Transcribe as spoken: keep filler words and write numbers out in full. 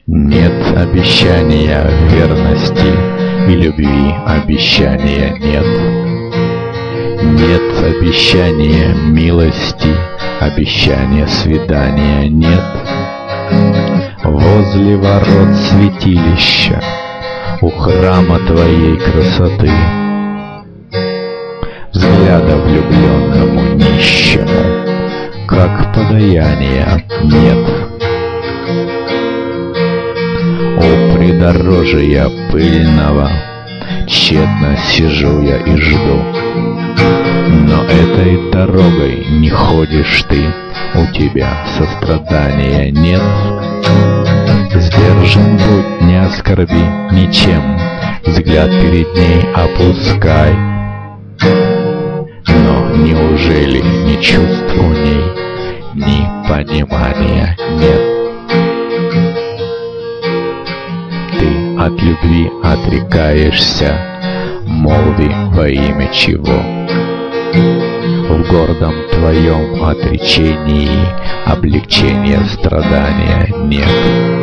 Нет обещания верности и любви, обещания нет. Нет обещания милости, обещания свидания нет. Возле ворот святилища, у храма твоей красоты, взгляда влюбленному нищему, как подаяния, нет. О придорожия пыльного, тщетно сижу я и жду, но этой дорогой не ходишь ты, у тебя сострадания нет. Сдержан будь, не оскорби ничем, взгляд перед ней опускай. Но неужели ни чувств у ней, ни понимания нет? Ты от любви отрекаешься, молви во имя чего? В гордом твоем отречении облегчения страдания нет.